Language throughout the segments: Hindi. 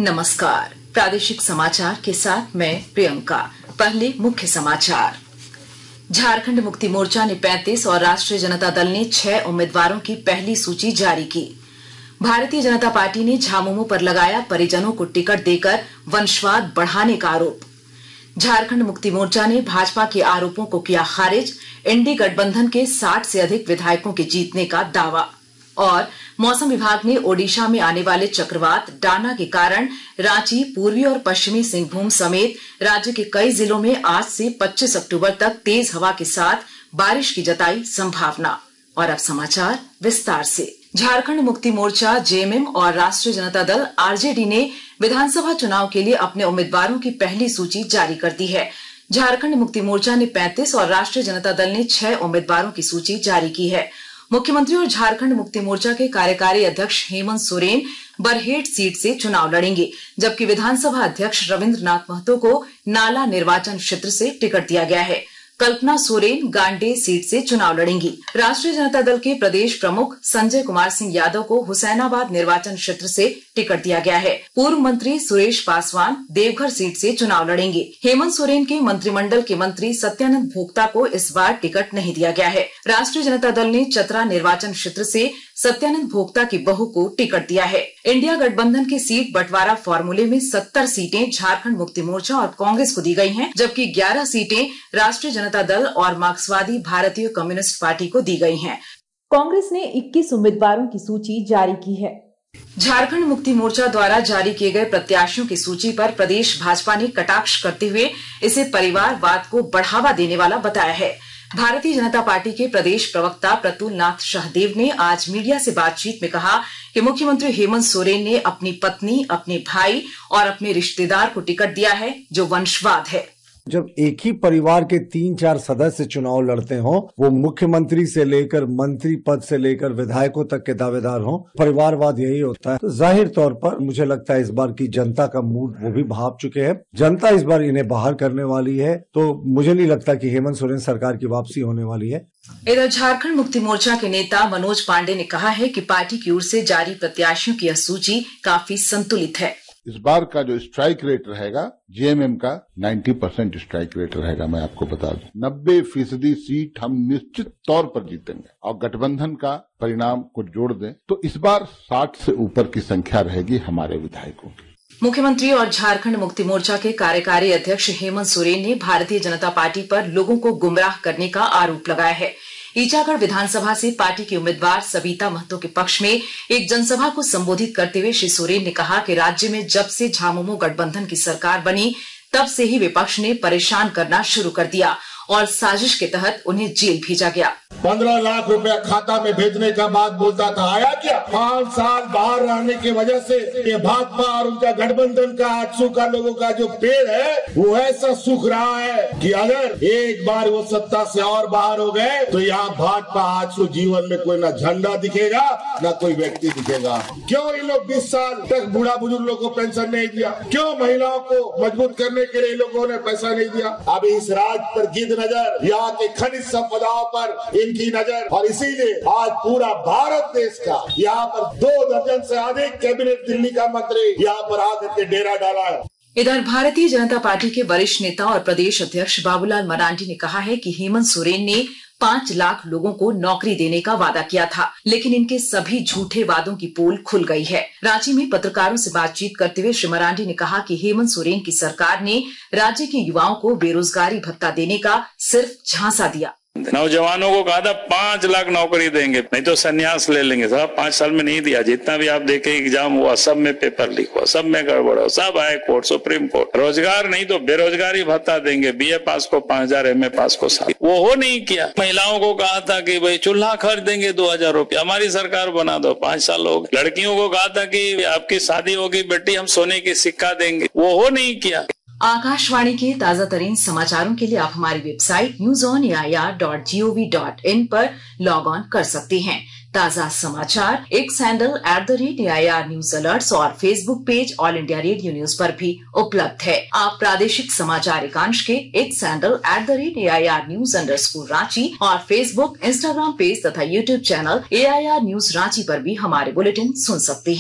नमस्कार, प्रादेशिक समाचार के साथ मैं प्रियंका। पहले मुख्य समाचार। झारखंड मुक्ति मोर्चा ने 35 और राष्ट्रीय जनता दल ने 6 उम्मीदवारों की पहली सूची जारी की। भारतीय जनता पार्टी ने झामुमो पर लगाया परिजनों को टिकट देकर वंशवाद बढ़ाने का आरोप। झारखंड मुक्ति मोर्चा ने भाजपा के आरोपों को किया खारिज। इंडी गठबंधन के 60 से अधिक विधायकों के जीतने का दावा। और मौसम विभाग ने ओडिशा में आने वाले चक्रवात डाना के कारण रांची, पूर्वी और पश्चिमी सिंहभूम समेत राज्य के कई जिलों में आज से 25 अक्टूबर तक तेज हवा के साथ बारिश की जताई संभावना। और अब समाचार विस्तार से। झारखंड मुक्ति मोर्चा, जेएमएम और राष्ट्रीय जनता दल आरजेडी ने विधानसभा चुनाव के लिए अपने उम्मीदवारों की पहली सूची जारी कर दी है। झारखंड मुक्ति मोर्चा ने 35 और राष्ट्रीय जनता दल ने 6 उम्मीदवारों की सूची जारी की है। मुख्यमंत्री और झारखंड मुक्ति मोर्चा के कार्यकारी अध्यक्ष हेमंत सोरेन बरहेट सीट से चुनाव लड़ेंगे, जबकि विधानसभा अध्यक्ष रविंद्रनाथ महतो को नाला निर्वाचन क्षेत्र से टिकट दिया गया है। कल्पना सोरेन गांडे सीट से चुनाव लड़ेंगी। राष्ट्रीय जनता दल के प्रदेश प्रमुख संजय कुमार सिंह यादव को हुसैनाबाद निर्वाचन क्षेत्र से टिकट दिया गया है। पूर्व मंत्री सुरेश पासवान देवघर सीट से चुनाव लड़ेंगे। हेमंत सोरेन के मंत्रिमंडल के मंत्री सत्यानंद भोक्ता को इस बार टिकट नहीं दिया गया है। राष्ट्रीय जनता दल ने चतरा निर्वाचन क्षेत्र से सत्यानंद भोक्ता की बहू को टिकट दिया है। इंडिया गठबंधन के सीट बंटवारा फॉर्मूले में 70 सीटें झारखंड मुक्ति मोर्चा और कांग्रेस को दी गई हैं, जबकि 11 सीटें राष्ट्रीय जनता दल और मार्क्सवादी भारतीय कम्युनिस्ट पार्टी को दी गई हैं। कांग्रेस ने 21 उम्मीदवारों की सूची जारी की है। झारखंड मुक्ति मोर्चा द्वारा जारी किए गए प्रत्याशियों की सूची पर प्रदेश भाजपा ने कटाक्ष करते हुए इसे परिवारवाद को बढ़ावा देने वाला बताया है। भारतीय जनता पार्टी के प्रदेश प्रवक्ता प्रतुल नाथ शाहदेव ने आज मीडिया से बातचीत में कहा कि मुख्यमंत्री हेमंत सोरेन ने अपनी पत्नी, अपने भाई और अपने रिश्तेदार को टिकट दिया है, जो वंशवाद है। जब एक ही परिवार के 3-4 सदस्य चुनाव लड़ते हों, वो मुख्यमंत्री से लेकर मंत्री पद से लेकर विधायकों तक के दावेदार हों, परिवारवाद यही होता है। तो जाहिर तौर पर मुझे लगता है इस बार की जनता का मूड वो भी भाप चुके हैं। जनता इस बार इन्हें बाहर करने वाली है, तो मुझे नहीं लगता कि हेमंत सोरेन सरकार की वापसी होने वाली है। इधर झारखंड मुक्ति मोर्चा के नेता मनोज पांडे ने कहा है कि पार्टी की ओर से जारी प्रत्याशियों की यह सूची काफी संतुलित है। इस बार का जो स्ट्राइक रेट रहेगा जेएमएम का 90% स्ट्राइक रेट रहेगा। मैं आपको बता दूं 90% सीट हम निश्चित तौर पर जीतेंगे। और गठबंधन का परिणाम को जोड़ दें तो इस बार 60 से ऊपर की संख्या रहेगी हमारे विधायकों की। मुख्यमंत्री और झारखंड मुक्ति मोर्चा के कार्यकारी अध्यक्ष हेमंत सोरेन ने भारतीय जनता पार्टी पर लोगों को गुमराह करने का आरोप लगाया है। ईचागढ़ विधानसभा से पार्टी की उम्मीदवार सविता महतो के पक्ष में एक जनसभा को संबोधित करते हुए श्री सोरेन ने कहा कि राज्य में जब से झामुमो गठबंधन की सरकार बनी, तब से ही विपक्ष ने परेशान करना शुरू कर दिया और साजिश के तहत उन्हें जेल भेजा गया। 15 लाख रुपया खाता में भेजने का बात बोलता था, आया क्या? 5 साल बाहर रहने की वजह से ये भाजपा और उनका गठबंधन का आजसू का लोगों का जो पेड़ है वो ऐसा सूख रहा है कि अगर एक बार वो सत्ता से और बाहर हो गए तो यहाँ भाजपा आजसू जीवन में कोई ना झंडा दिखेगा न कोई व्यक्ति दिखेगा। क्यों इन लोग 20 साल तक बूढ़ा बुजुर्ग लोगों को पेंशन नहीं दिया? क्यों महिलाओं को मजबूत करने के लिए लोगों ने पैसा नहीं दिया? अब इस राज्य पर गिद्ध नजर, यहाँ के खनिज संपदाओं पर इनकी नजर, और इसीलिए आज पूरा भारत देश का यहाँ पर 2 दर्जन से अधिक कैबिनेट दिल्ली का मंत्री यहाँ पर आकर के डेरा डाला है। इधर भारतीय जनता पार्टी के वरिष्ठ नेता और प्रदेश अध्यक्ष बाबूलाल मरांडी ने कहा है कि हेमंत सोरेन ने 5 लाख लोगों को नौकरी देने का वादा किया था, लेकिन इनके सभी झूठे वादों की पोल खुल गई है। रांची में पत्रकारों से बातचीत करते हुए श्री मरांडी ने कहा कि हेमंत सोरेन की सरकार ने राज्य के युवाओं को बेरोजगारी भत्ता देने का सिर्फ झांसा दिया। नौजवानों को कहा था 5 लाख नौकरी देंगे, नहीं तो संन्यास ले लेंगे। साहब 5 साल में नहीं दिया। जितना भी आप देखें एग्जाम हुआ, सब में पेपर लीक हुआ, सब में गड़बड़ हुआ, सब हाई कोर्ट, सुप्रीम कोर्ट। रोजगार नहीं तो बेरोजगारी भत्ता देंगे, बीए पास को 5,000, एमए पास को 7,000। वो हो नहीं किया। महिलाओं को कहा था कि भाई चूल्हा खरीद देंगे 2,000 रुपया, हमारी सरकार बना दो, 5 साल हो गए। लड़कियों को कहा था कि आपकी शादी होगी बेटी, हम सोने की सिक्का देंगे, वो हो नहीं किया। आकाशवाणी के ताजा तरीन समाचारों के लिए आप हमारी वेबसाइट newsonair.gov.in पर लॉग ऑन कर सकते हैं। ताजा समाचार X handle @AIR news alerts और Facebook page All India Radio news पर भी उपलब्ध है। आप प्रादेशिक समाचार एकांश के X handle @AIR news _Ranchi और फेसबुक, इंस्टाग्राम पेज तथा YouTube channel AIR news Ranchi पर भी हमारे बुलेटिन सुन सकते हैं।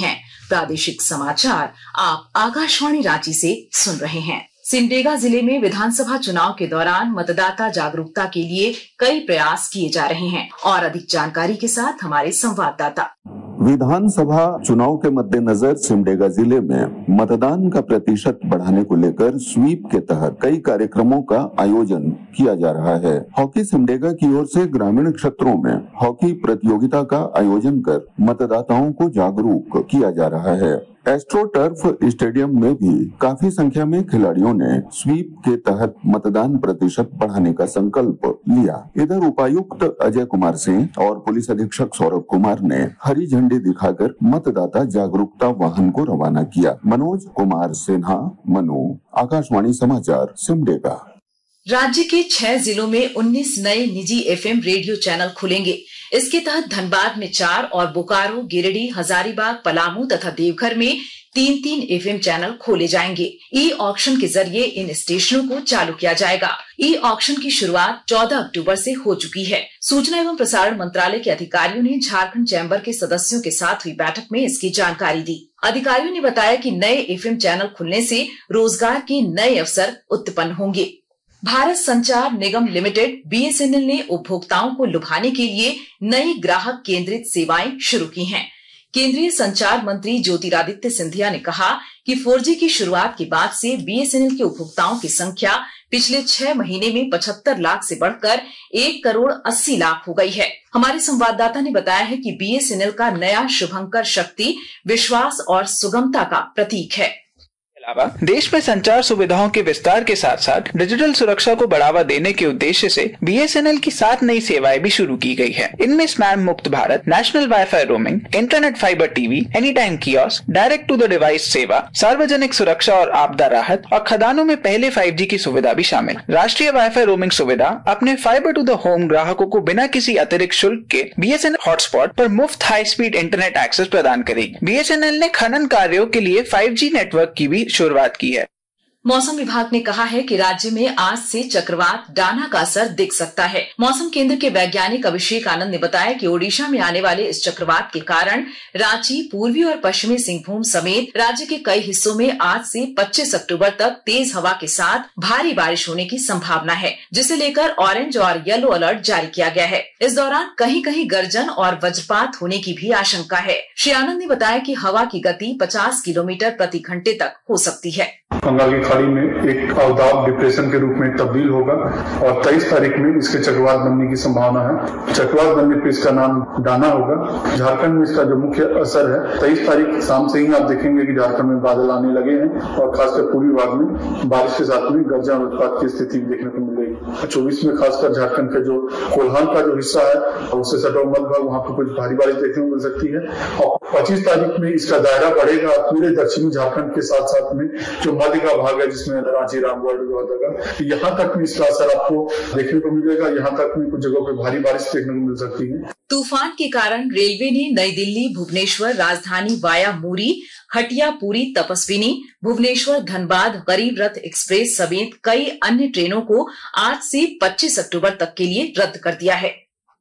प्रादेशिक समाचार आप आकाशवाणी रांची से सुन रहे हैं। सिमडेगा जिले में विधानसभा चुनाव के दौरान मतदाता जागरूकता के लिए कई प्रयास किए जा रहे हैं और अधिक जानकारी के साथ हमारे संवाददाता। विधानसभा चुनाव के मद्देनजर सिमडेगा जिले में मतदान का प्रतिशत बढ़ाने को लेकर स्वीप के तहत कई कार्यक्रमों का आयोजन किया जा रहा है। हॉकी सिमडेगा की ओर से ग्रामीण क्षेत्रों में हॉकी प्रतियोगिता का आयोजन कर मतदाताओं को जागरूक किया जा रहा है। एस्ट्रो टर्फ स्टेडियम में भी काफी संख्या में खिलाड़ियों ने स्वीप के तहत मतदान प्रतिशत बढ़ाने का संकल्प लिया। इधर उपायुक्त अजय कुमार सिंह और पुलिस अधीक्षक सौरभ कुमार ने हरी झंडी दिखाकर मतदाता जागरूकता वाहन को रवाना किया। मनोज कुमार सिन्हा, मनु, आकाशवाणी समाचार, सिमडेगा। राज्य के 6 जिलों में 19 नए निजी एफएम रेडियो चैनल खुलेंगे। इसके तहत धनबाद में 4 और बोकारो, गिरिडीह, हजारीबाग, पलामू तथा देवघर में 3-3 एफएम चैनल खोले जाएंगे। ई ऑक्शन के जरिए इन स्टेशनों को चालू किया जाएगा। ई ऑक्शन की शुरुआत 14 अक्टूबर से हो चुकी है। सूचना एवं प्रसारण मंत्रालय के अधिकारियों ने झारखंड चैम्बर के सदस्यों के साथ हुई बैठक में इसकी जानकारी दी। अधिकारियों ने बताया कि नए एफएम चैनल खुलने से रोजगार के नए अवसर उत्पन्न होंगे। भारत संचार निगम लिमिटेड बीएसएनएल ने उपभोक्ताओं को लुभाने के लिए नई ग्राहक केंद्रित सेवाएं शुरू की हैं। केंद्रीय संचार मंत्री ज्योतिरादित्य सिंधिया ने कहा कि 4G की शुरुआत के बाद से बीएसएनएल के उपभोक्ताओं की संख्या पिछले 6 महीने में 75 लाख से बढ़कर 1,80,00,000 हो गई है। हमारे संवाददाता ने बताया है कि बीएसएनएल का नया शुभंकर शक्ति विश्वास और सुगमता का प्रतीक है। देश में संचार सुविधाओं के विस्तार के साथ साथ डिजिटल सुरक्षा को बढ़ावा देने के उद्देश्य से बीएसएनएल की 7 नई सेवाएं भी शुरू की गई है। इनमें स्पैम मुक्त भारत, national WiFi roaming, internet fibre TV, any time kiosk, direct to the device सेवा, सार्वजनिक सुरक्षा और आपदा राहत और खदानों में पहले 5G की सुविधा भी शामिल। राष्ट्रीय वाईफाई रोमिंग सुविधा अपने फाइबर टू द होम ग्राहकों को बिना किसी अतिरिक्त शुल्क के बीएसएनएल हॉटस्पॉट पर मुफ्त हाई स्पीड इंटरनेट एक्सेस प्रदान करेगी। बीएसएनएल ने खनन कार्यों के लिए 5G नेटवर्क की भी शुरुआत की है। मौसम विभाग ने कहा है कि राज्य में आज से चक्रवात डाना का असर दिख सकता है। मौसम केंद्र के वैज्ञानिक अभिषेक आनंद ने बताया कि ओडिशा में आने वाले इस चक्रवात के कारण रांची, पूर्वी और पश्चिमी सिंहभूम समेत राज्य के कई हिस्सों में आज से 25 अक्टूबर तक तेज हवा के साथ भारी बारिश होने की संभावना है, जिसे लेकर ऑरेंज और येलो अलर्ट जारी किया गया है। इस दौरान कहीं कहीं गर्जन और वज्रपात होने की भी आशंका है। श्री आनंद ने बताया कि हवा की गति 50 किलोमीटर प्रति घंटे तक हो सकती है। बंगाल की खाड़ी में एक अवदाब डिप्रेशन के रूप में तब्दील होगा और 23 तारीख में इसके चक्रवात बनने की संभावना है। चक्रवात बनने पर इसका नाम डाना होगा। झारखंड में इसका जो मुख्य असर है 23 तारीख शाम से ही आप देखेंगे कि झारखंड में बादल आने लगे हैं और खासकर पूर्वी भाग में बारिश के साथ में गर्जन और वज्रपात की स्थिति देखने को मिलेगी। 24 में खासकर झारखंड के जो कोल्हान का जो हिस्सा है उससे सटा मध्य भाग, वहां पर कुछ भारी बारिश देखने को मिल सकती है और 25 तारीख में इसका दायरा बढ़ेगा पूरे दक्षिणी झारखंड के साथ साथ में जो मध्य का भाग है जिसमें रांची, रामगढ़, लोहरदगा, यहाँ तक में इसका असर आपको देखने को मिलेगा। यहाँ तक में कुछ जगहों पे भारी बारिश देखने को मिल सकती है। तूफान के कारण रेलवे ने नई दिल्ली, भुवनेश्वर राजधानी वाया मूरी, हटिया, पुरी, तपस्विनी, भुवनेश्वर, धनबाद गरीब रथ एक्सप्रेस समेत कई अन्य ट्रेनों को आज से 25 अक्टूबर तक के लिए रद्द कर दिया है।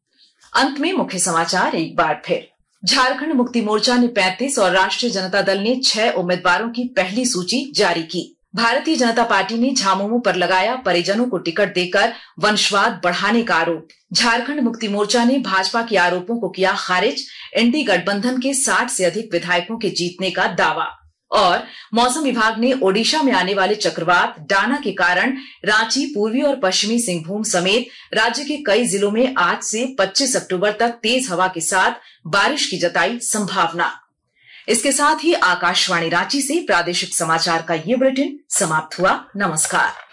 अंत में मुख्य समाचार एक बार फिर। झारखंड मुक्ति मोर्चा ने 35 और राष्ट्रीय जनता दल ने 6 उम्मीदवारों की पहली सूची जारी की। भारतीय जनता पार्टी ने झामुमो पर लगाया परिजनों को टिकट देकर वंशवाद बढ़ाने का आरोप। झारखंड मुक्ति मोर्चा ने भाजपा के आरोपों को किया खारिज। एनडीए गठबंधन के 60 से अधिक विधायकों के जीतने का दावा। और मौसम विभाग ने ओडिशा में आने वाले चक्रवात डाना के कारण रांची, पूर्वी और पश्चिमी सिंहभूम समेत राज्य के कई जिलों में आज से 25 अक्टूबर तक तेज हवा के साथ बारिश की जताई संभावना। इसके साथ ही आकाशवाणी रांची से प्रादेशिक समाचार का ये बुलेटिन समाप्त हुआ। नमस्कार।